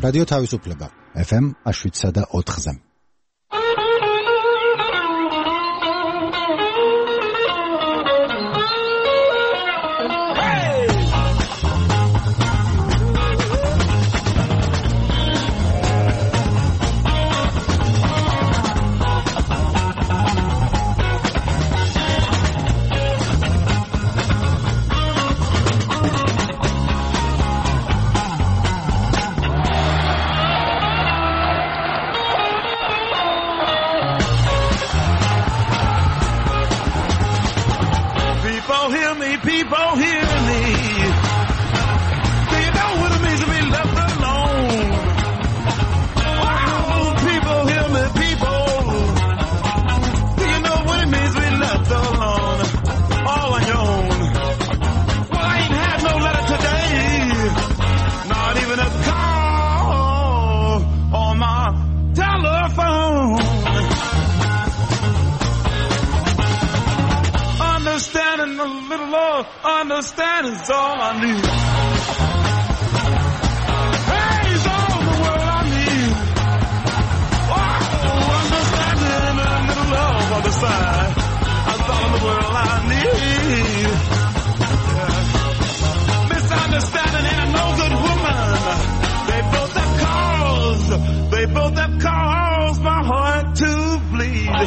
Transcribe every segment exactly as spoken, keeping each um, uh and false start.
რადიო თავისუფლება ეფ ემ შვიდსა და ოთხზე. Understand is all I need. Hey, it's all the world I need. Oh, understanding and a little love on the side. That's all the world I need. Yeah. Misunderstanding ain't a no good woman. They both have cause. They both have caused my heart to bleed.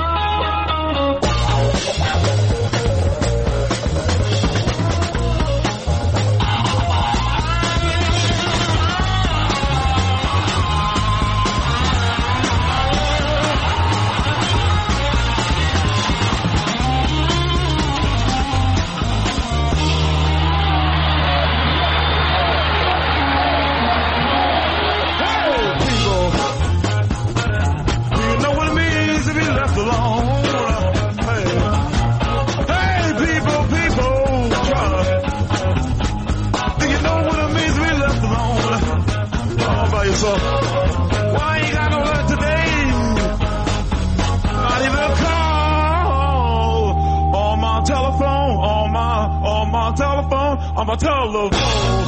On my telephone,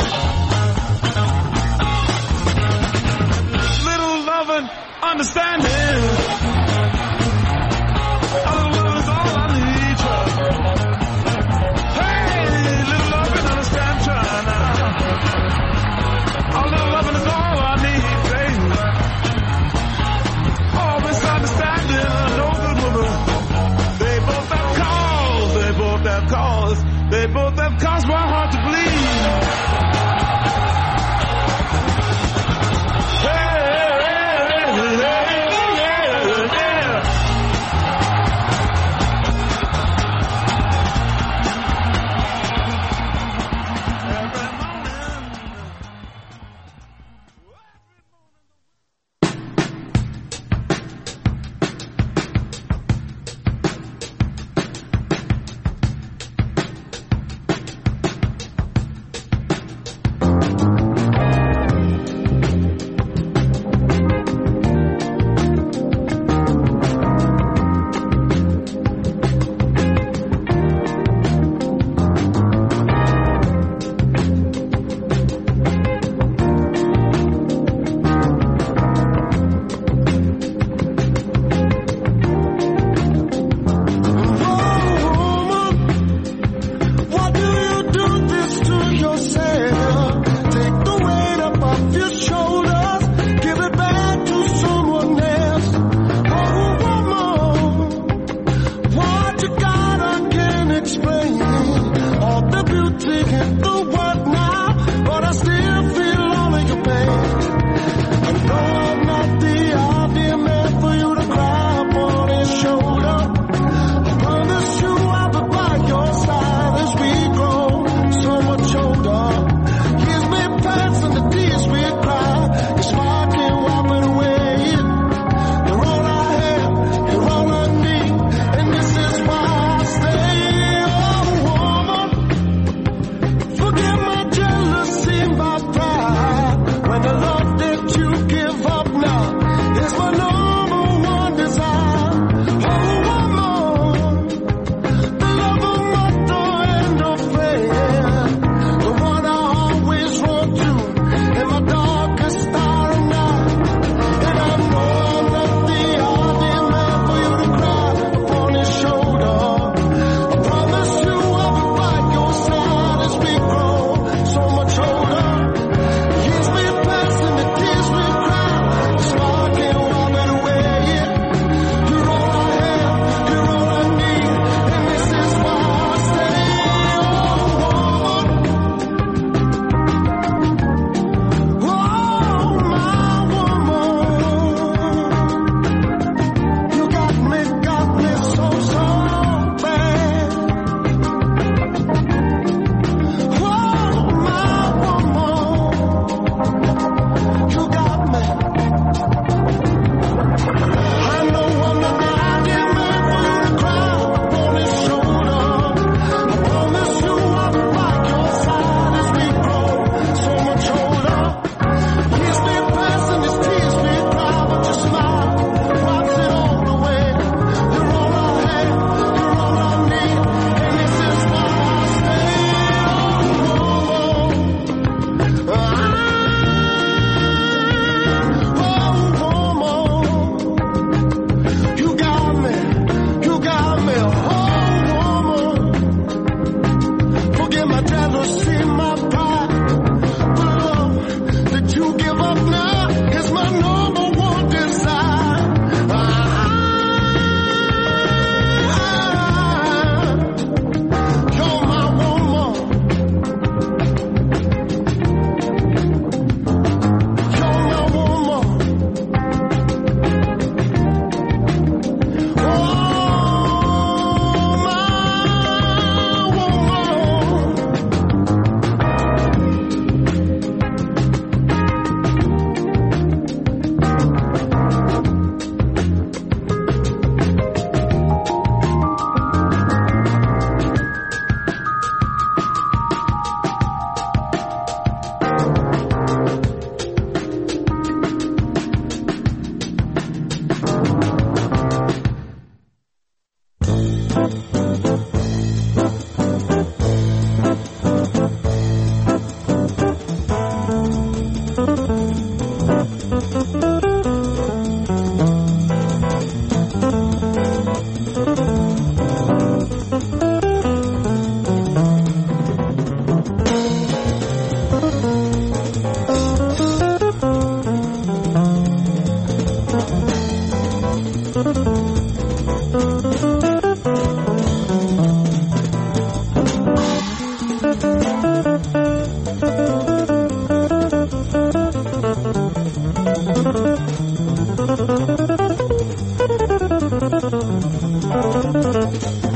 little loving, understanding. A little love is all I need. Hey, little loving, understanding. A little loving is all I need, baby. Oh, misunderstanding, no good woman. They both have cause. They both have cause. They both have caused my heart to bleed.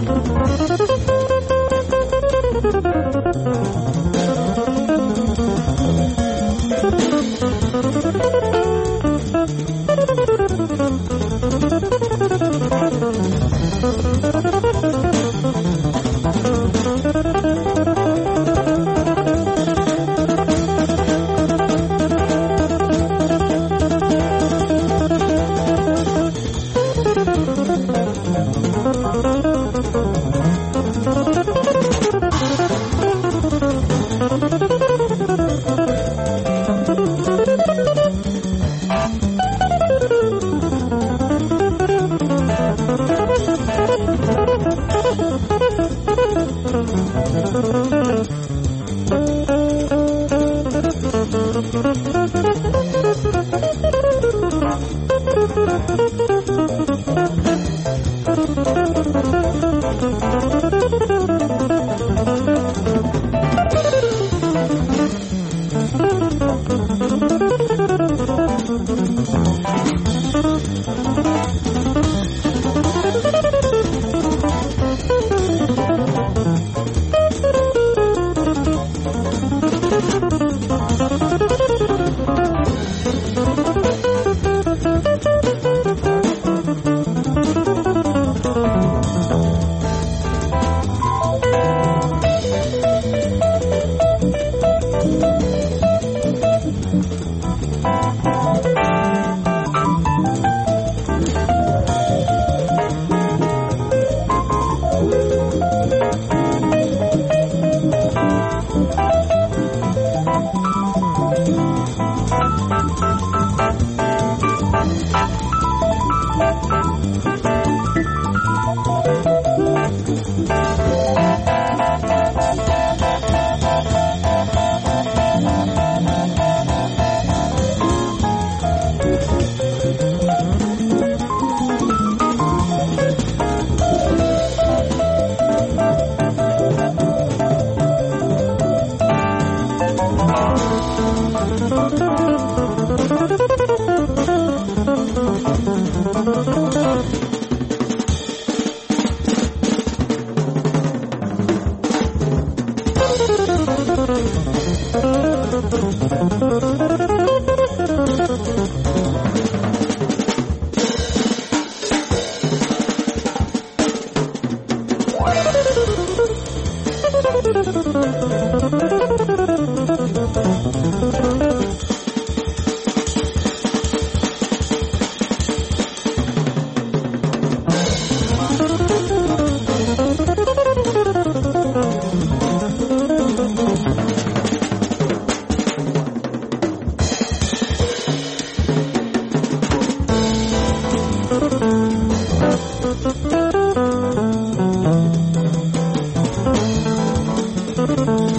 Thank you.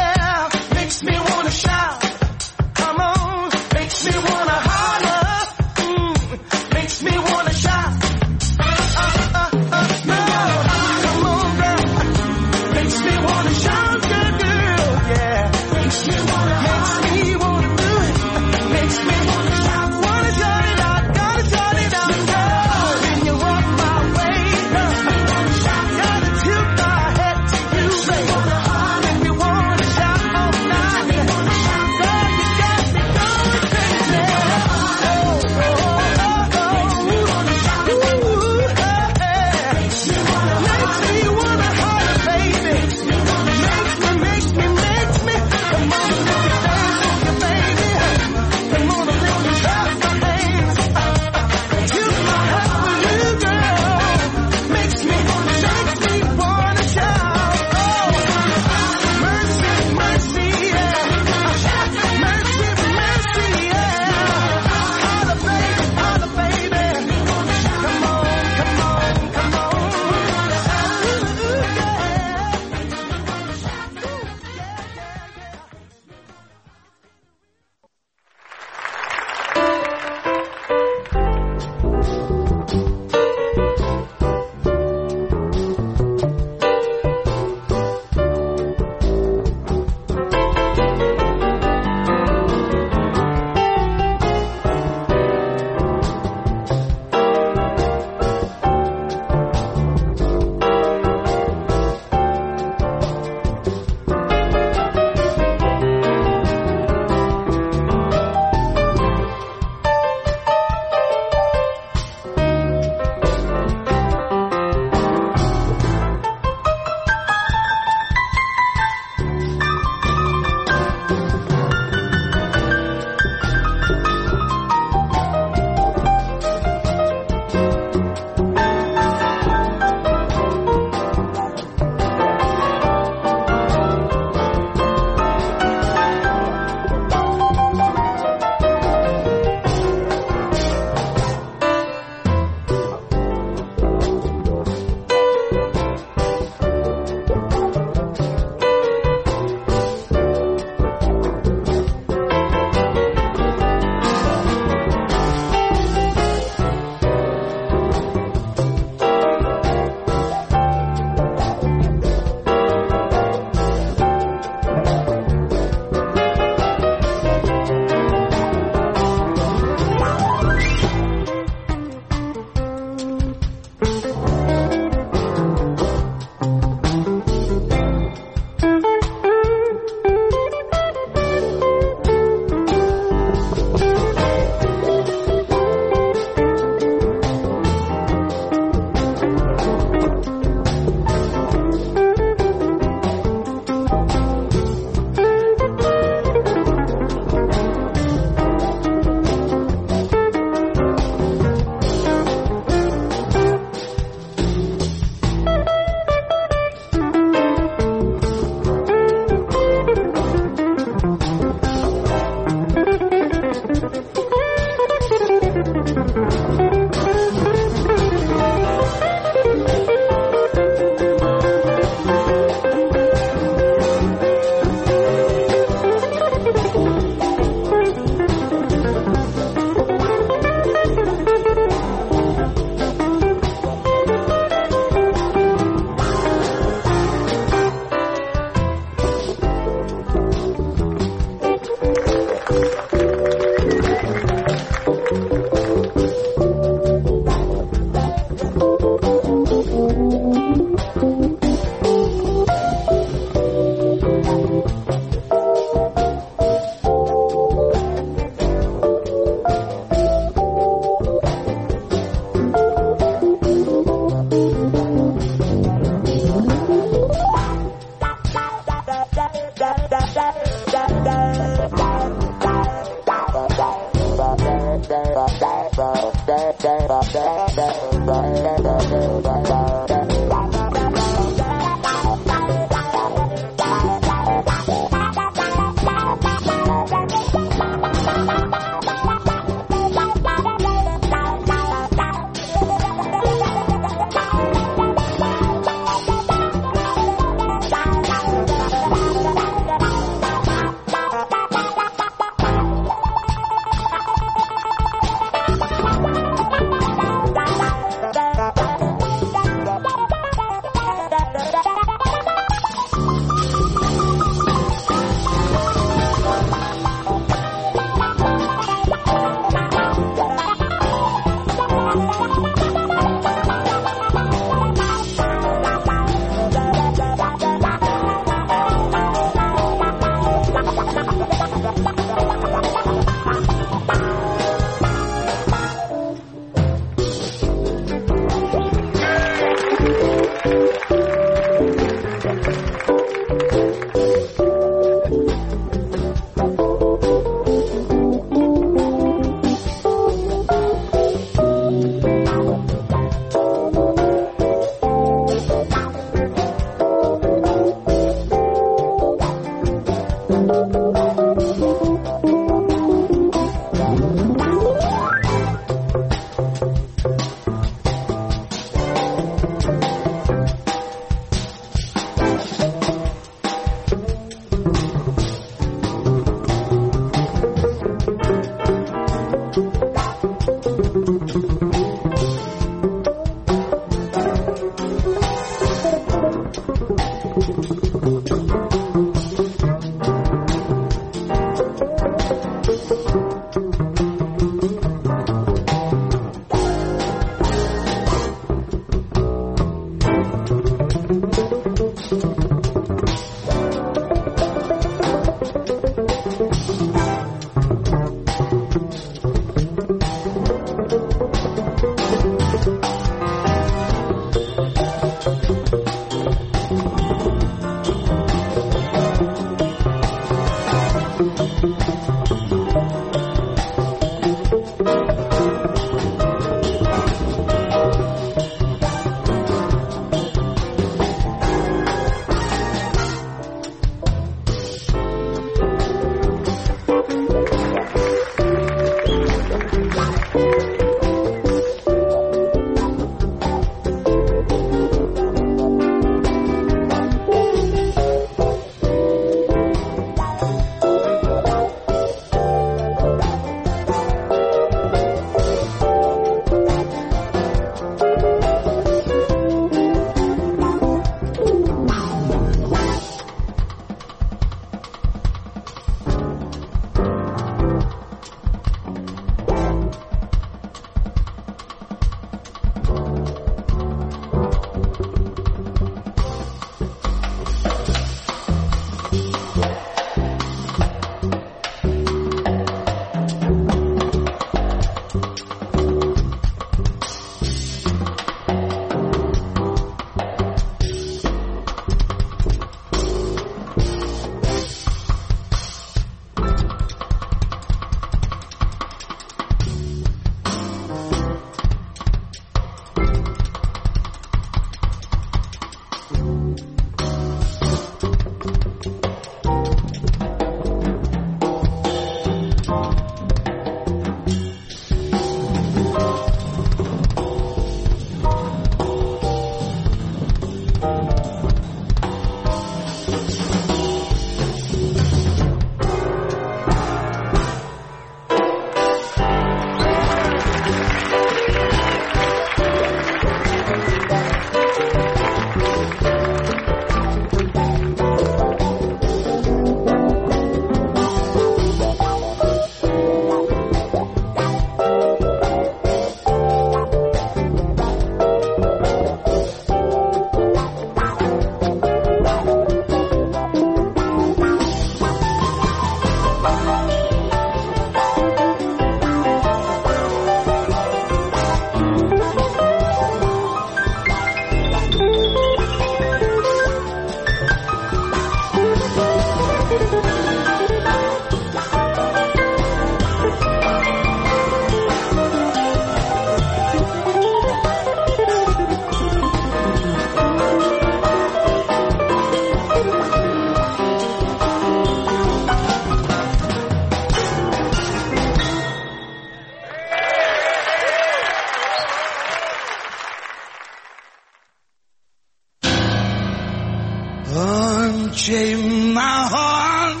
Unchain my heart,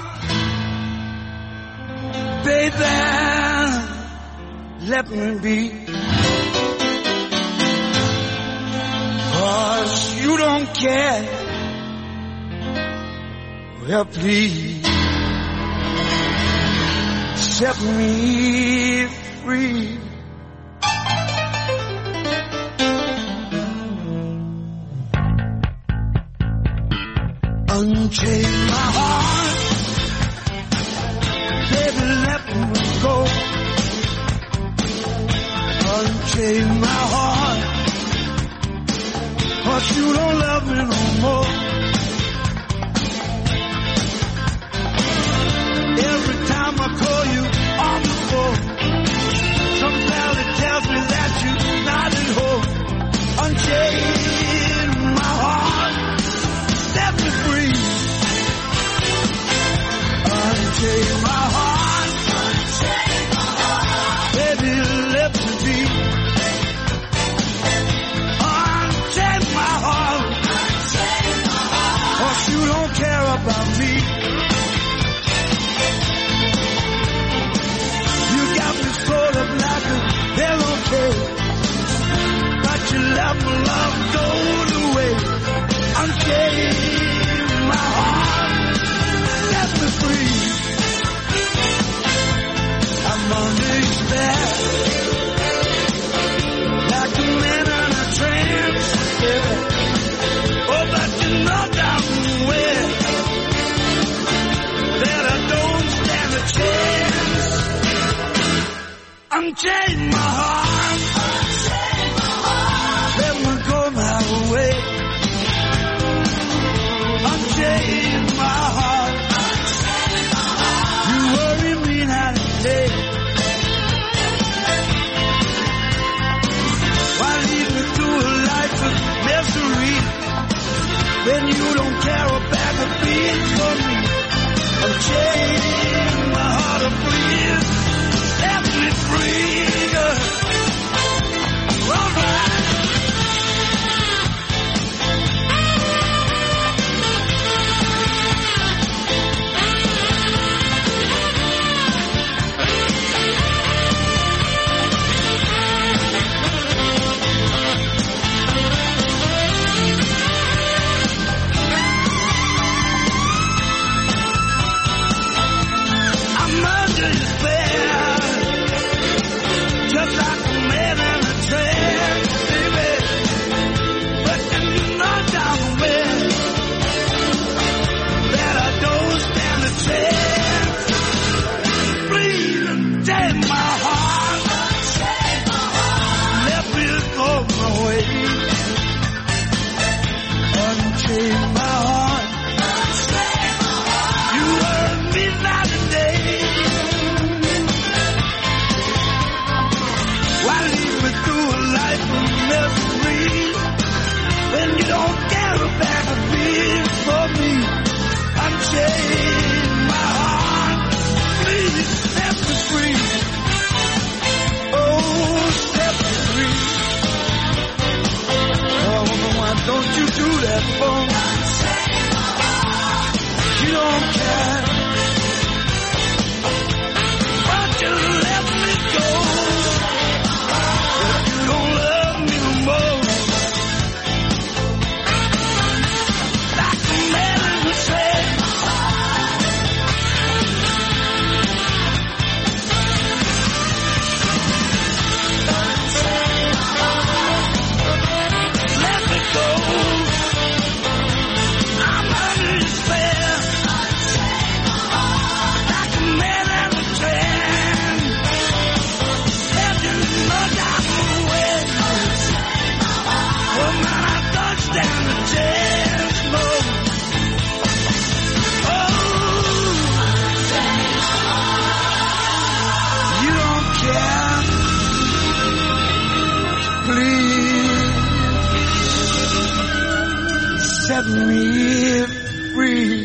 baby, let me be. 'Cause you don't care. Well, please set me free. Unchain my heart, baby, let me go. Unchain my heart, 'cause you don't love me no more. Every time I call you on the phone, some valley tells me that you're not at home. Unchain my heart, set me free. Unchain my heart, unchain my heart, baby, let me be. Unchain my heart, unchain my heart, 'cause you don't care about me. You got me sort of like a pillowcase, but you let my love go away. Unchain my heart, set me free. I'm under your spell, like a man in a trance, yeah. Oh, but you know damn well that I don't stand a chance. Unchain my heart, unchain my heart, let me go my way. Unchain my heart, unchain my heart, you worry me night and day. Why lead me through a life of misery when you don't care about the being for me? Unchain my heart, oh please, set me free. All right. I'm under your spell, just like a man in a trance, baby. But then you know down the way that I don't stand a chance. Please unchain my heart, unchain my heart, let me go my way. Unchain my heart, unchain my heart, you hurt me night and day. Why lead me through a life of misery when you don't care about the being for me? Unchain my heart, please set me free. Oh, set me free. Oh, why don't you do that for me? You don't care, but you let me go. If you don't love me no more, like a man who said, let me go. I'm under your spell, like a man in a trance. There's no doubt in the way. Oh man, I don't stand a chance, no. Oh, you don't care. Please set me free.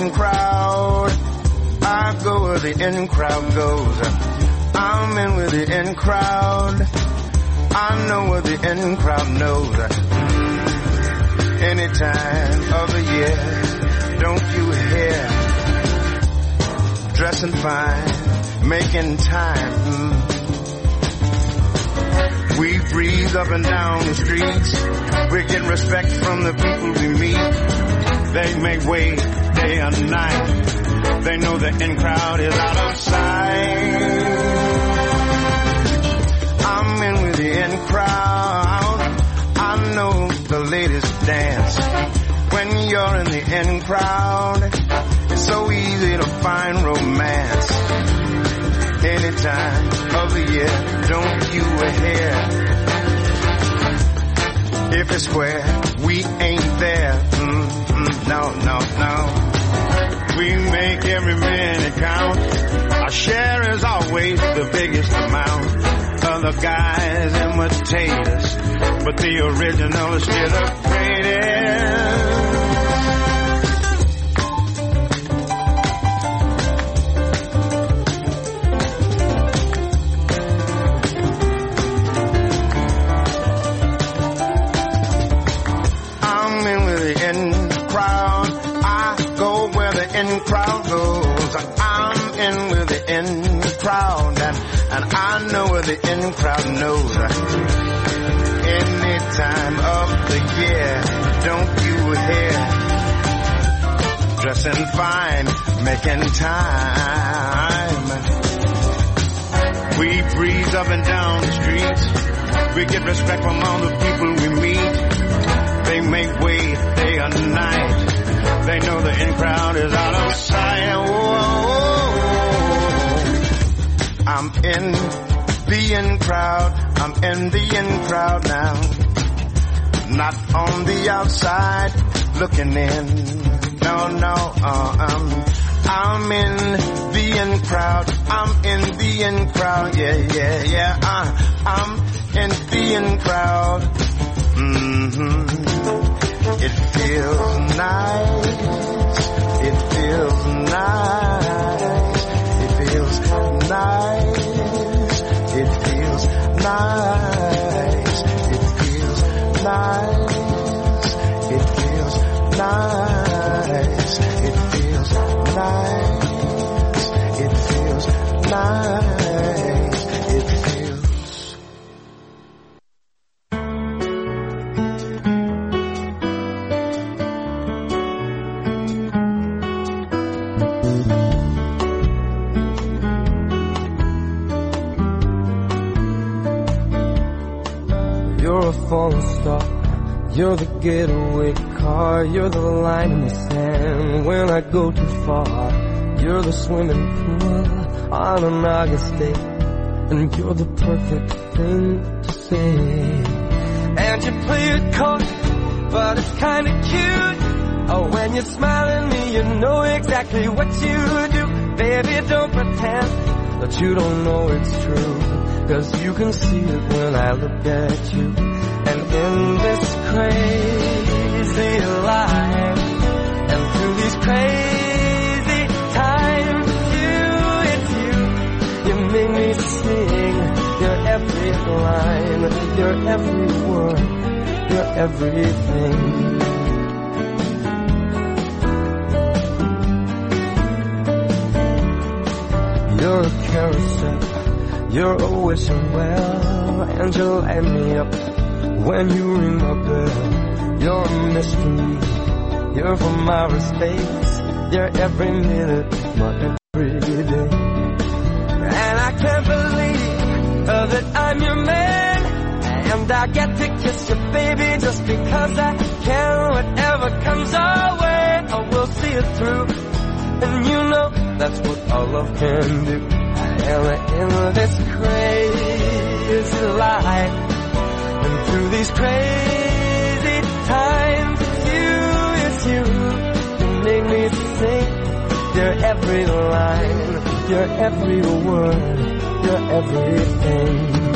in crowd. I go where the in crowd goes. I'm in with the in crowd. I know where the in crowd knows. Any time of the year, don't you hear? Dressing fine, making time. Mm. We breathe up and down the streets. We're getting respect from the people we meet. They make way day and night. They know the in crowd is out of sight. I'm in with the in crowd. I know the latest dance. When you're in the in crowd, it's so easy to find romance. Any time of the year, don't you hear? If it's square, we ain't there. Mm-mm, no, no, no. We make every minute count. Our share is always the biggest amount. Other guys imitate us, but the original is still the greatest. In crowd goes. I'm in with the in crowd, and, and I know where the in crowd knows. Any time of the year, don't you hear? Dressing fine, making time. We breeze up and down the streets. We get respect from all the people we meet. They make way day and night. They know the in crowd is out of sight. Whoa. I'm in the in crowd. I'm in the in crowd now. Not on the outside looking in. No, no, uh, I'm, I'm in the in crowd. I'm in the in crowd. Yeah, yeah, yeah. Uh, I'm in the in crowd. Mm-hmm. It feels nice. It feels nice. It feels nice. It feels nice. It feels nice. It feels nice. It feels nice. It feels nice. It feels. You're a falling star, you're the getaway car, you're the line in the sand when I go too far. You're the swimming pool on an August day, and you're the perfect thing to say. And you play it coy, but it's kinda cute. Oh, when you smile at me, you know exactly what you do. Baby, don't pretend that you don't know it's true, 'cause you can see it when I look at you. And in this crazy life, and through these crazy times, you, it's you, you make me sing. You're every line, you're every word, you're everything. You're a carousel, you're a wishing well, and you light me up when you ring my bell. You're a mystery, you're from outer space, you're every minute, my every day. And I can't believe uh, that I'm your man, and I get to kiss you, baby, just because I can. Whatever comes our way, I will see it through, and you know that's what our love can do. And in this crazy life, and through these crazy times, it's you, it's you, you make me sing. You're every line, you're every word, you're everything.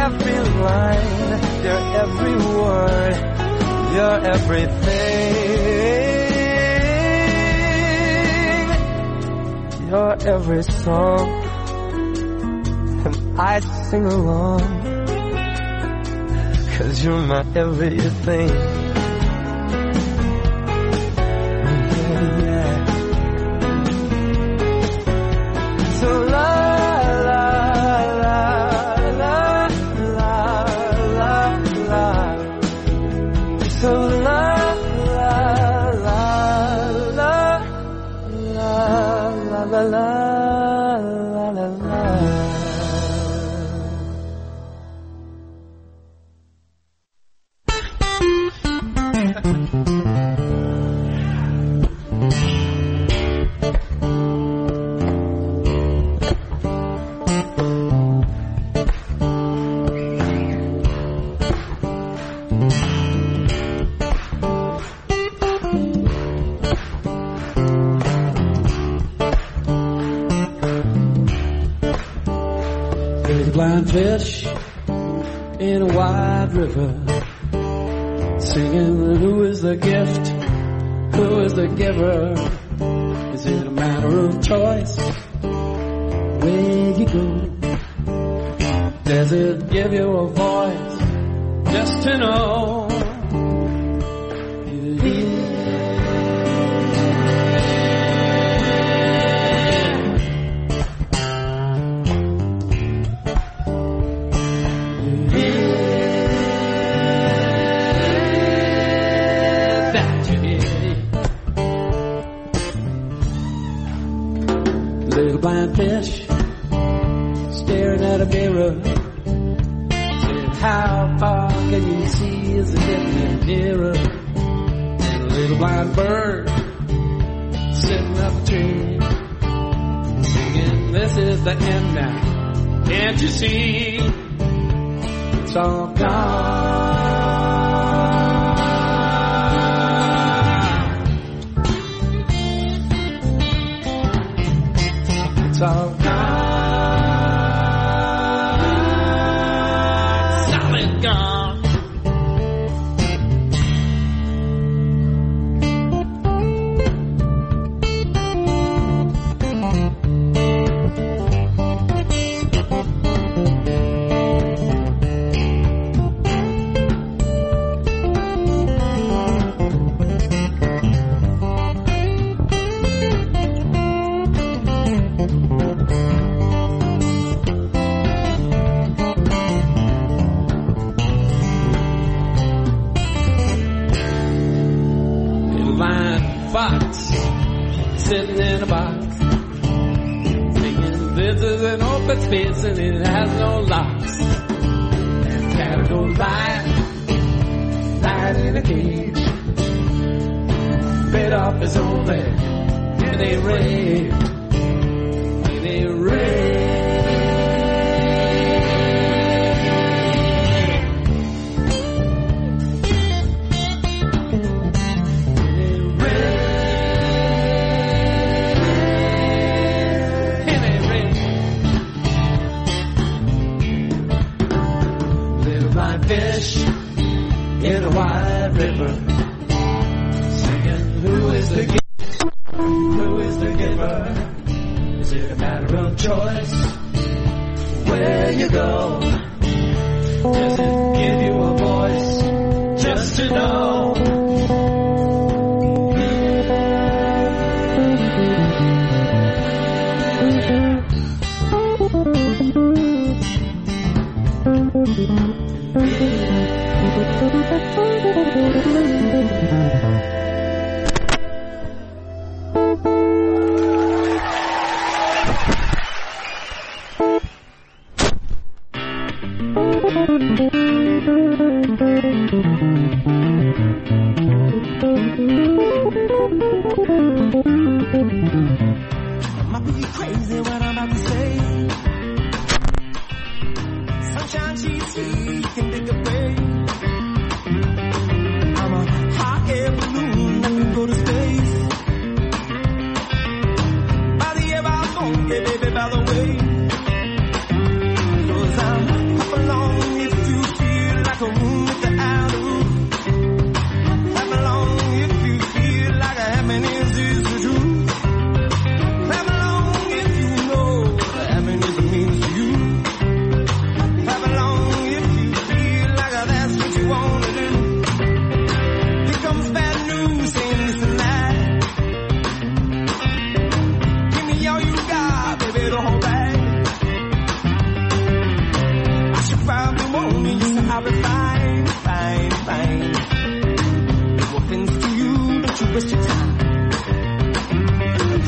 every line, your every word, your everything, your every song, and I'd sing along, 'cause you're my everything. So la la la la la la la. So la la la la la la la la la la. Blind fish in a wide river, singing, who is the gift, who is the giver? Is it a matter of choice, where you go? Does it give you a voice, just to know you're here? Blind fish staring at a mirror, said, how far can you see? Is it getting nearer? And a little blind bird sitting up a tree, singing, this is the end now, can't you see? It's all gone. It's all gone, solid gone. Fox sitting in a box, thinking this is an open space and it has no locks. And cat goes lying, lying in a cage, bit off his own leg, and they rage, and they rage. Fish in a wide river, singing, who is the giver? Who is the giver? Is it a matter of choice, where you go? Does it give you a voice, just to know? Might be crazy what I'm about to say. Sunshine, she's sweet, can take a break. I'm a hot air balloon that can go to space. By the air I'm on, yeah, baby, by the way. 'Cause I'm up along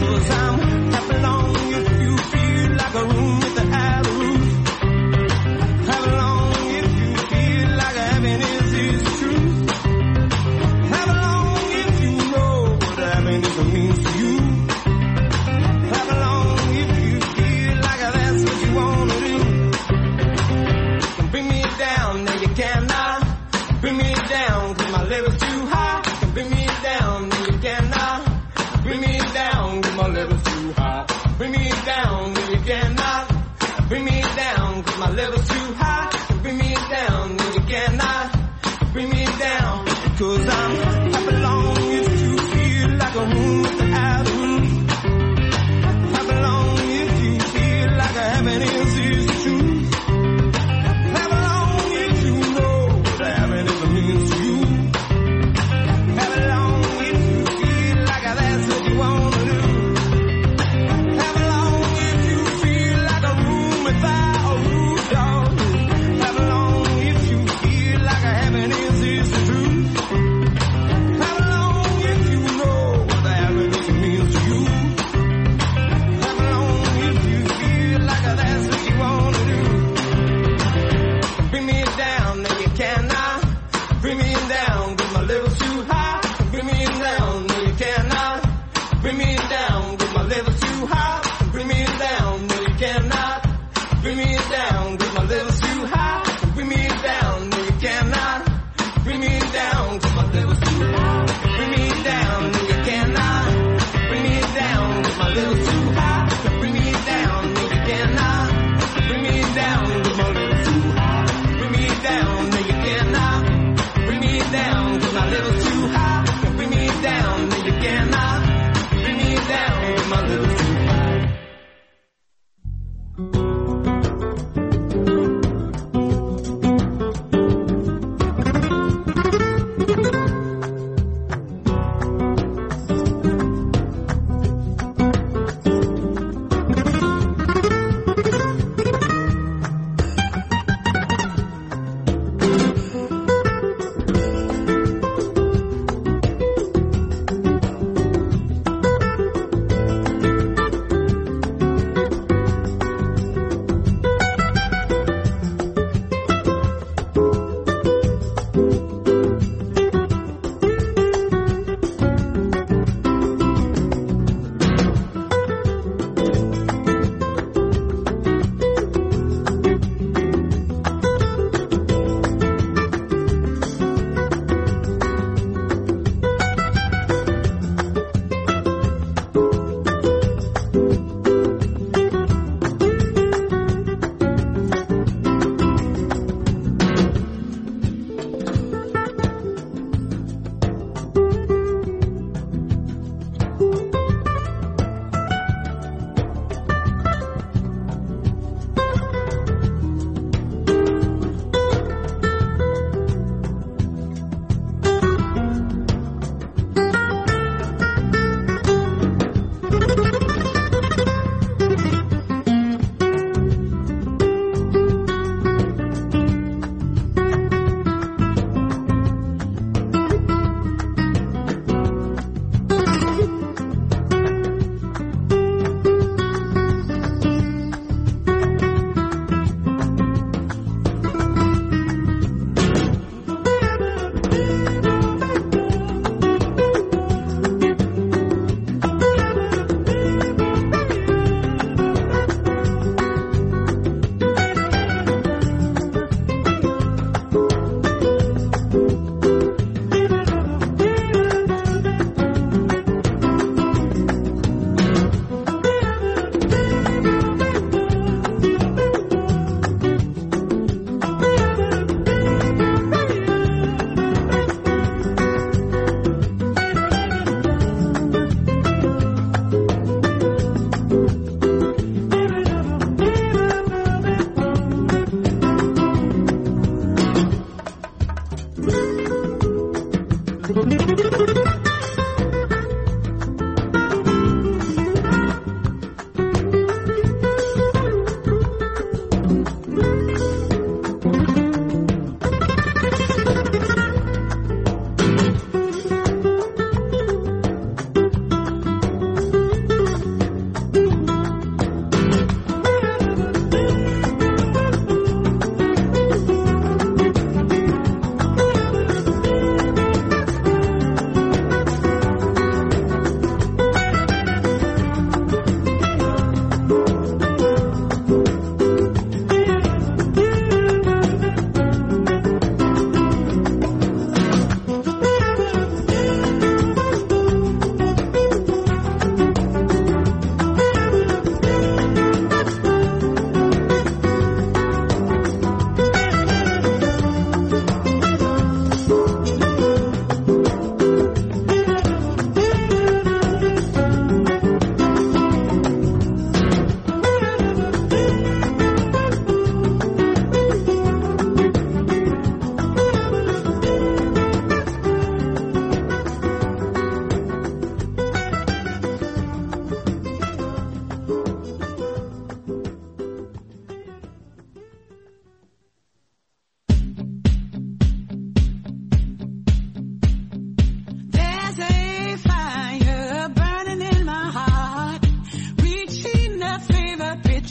'cause I'm happy long if you feel like a room without a roof. Happy long if you feel like happiness is the truth. Happy long if you know what happiness means to you. Happy long if you feel like that's what you wanna do. Can bring me down, now you cannot bring me down, 'cause my level's too high. Can bring me down, now you cannot bring me down, 'cause my level's too high. Bring me down, now you cannot bring me down, 'cause my level's too high. Bring me down, now you cannot bring me down, 'cause I'm happy long if you feel like a room without a roof. Happy long if you feel like a happiness is the truth. Happy long if you know what happiness means to you. Happy long if you feel like that's what you wanna do. Happy long if you feel like a room without a roof, dog. Happy long if you feel like happiness is the truth. Happy long if you know what happiness means to you. Happy long if you feel like that's what you wanna do. Bring me down, now you cannot bring me down, 'cause my level's too high. Bring me down, now you cannot bring me down, 'cause my level's too high. Bring me down, now you cannot bring me down, 'cause my level's too high. Bring me down, now you cannot bring me down, 'cause my level's too high. Bring me down, now you cannot bring me down, 'cause my level's too high. Bring me down, now you cannot bring me down, 'cause my level's too high. Bring me down, now you cannot bring me down, 'cause my level's too high. Bring me down, now you cannot bring me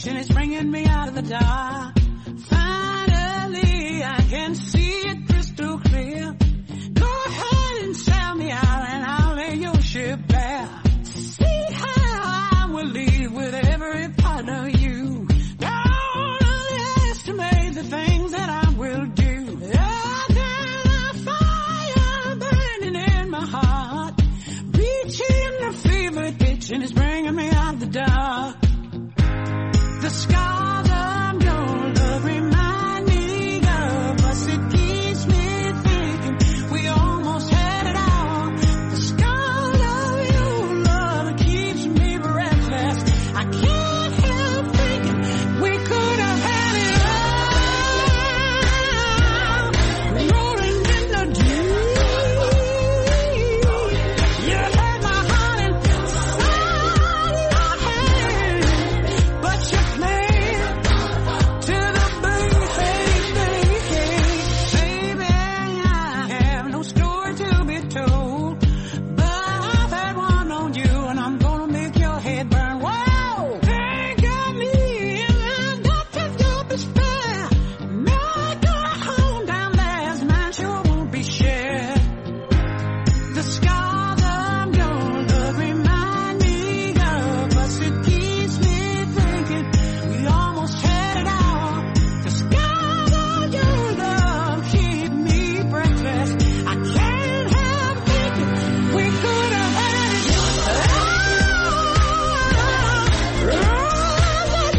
and it's bringing me out of the dark. Finally, I can see it crystal clear. Go ahead and sell me out and I'll lay your ship bare. See how I will leave with every part of you. Don't underestimate the things that I will do. I got a fire burning in my heart, reaching the fever pitch and it's bringing me out of the dark. The scars of your love remind me of us. It keeps me thinking we almost had it all. The scars of your love keeps me breathless. I can't help thinking we could have had it all. Rolling in the deep. You had my heart inside your hand, but you played to the baby. Baby, I have no story to be told, but I've had one on you and I'm gonna make your head burn. Whoa! They got me and I got to do despair. Make our home down there's mine sure won't be shared. The scars of your love remind me of us. It keeps me thinking we almost had it all. The scars of your love keep me breathless. I can't help thinking we could have had it all. You had my heart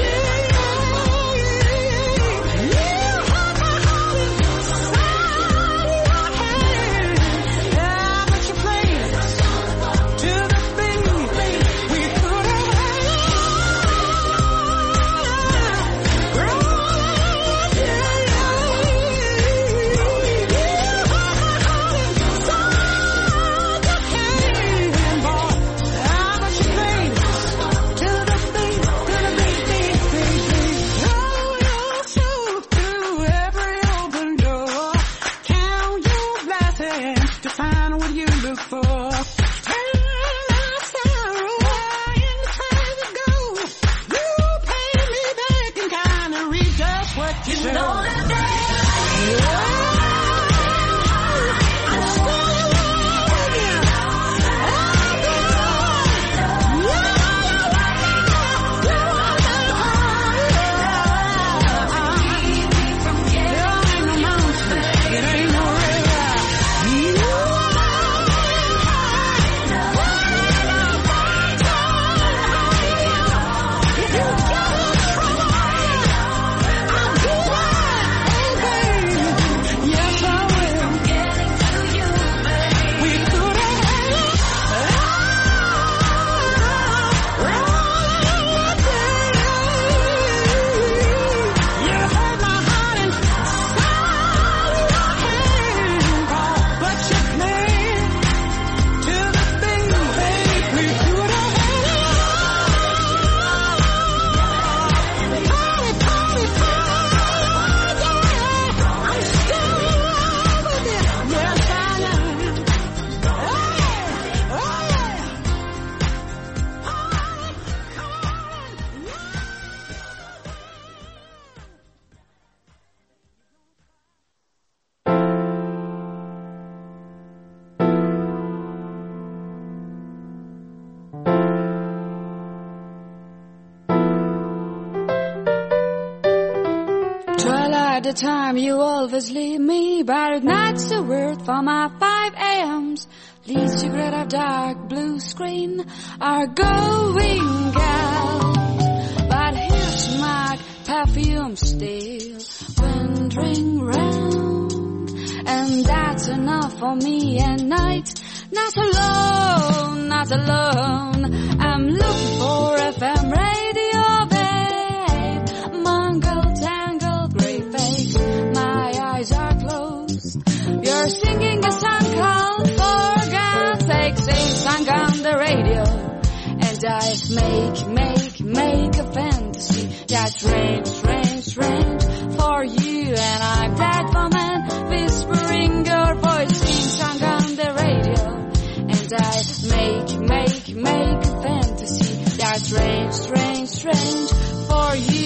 inside your hand. Yeah, but you played to the beat. We could have had it all. To find what you look for. Turn my sorrow in the time ago. You pay me back and kind of read just what you said. Know that I'm still in love with you. There ain't no mountain, it ain't no river. Twilight the time you always leave me, but at night's the word for my five a.m.s. Least cigarette of dark blue screen are going out, but here's my perfume still wandering round, and that's enough for me at night. Not alone, not alone. I'm looking for F M radio, babe. Mangle, tangle, grey face. My eyes are closed. You're singing a song called For God's Sake. Sing song on the radio, and I make, make, make a fantasy that's strange, strange, strange for you. And I'm that woman whispering your voice. Sing song on the radio. And I make, make, make a fantasy that's strange, strange, strange for you.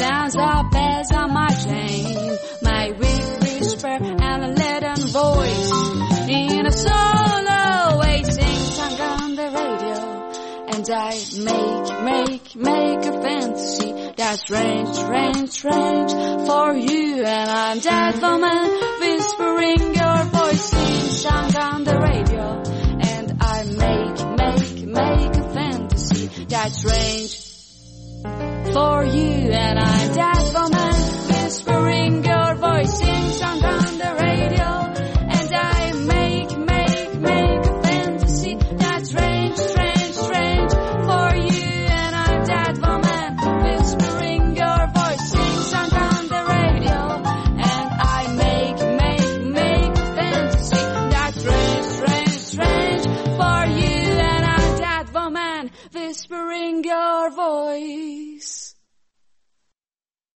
hands up as on my chain. My weak whisper and a leaden voice in a solo way sings on the radio. And I make, make, make a fantasy that's strange, strange, strange for you. And I'm that woman whispering your voice sings song on the radio. And I make, make, make a fantasy that's strange for you. And I'm that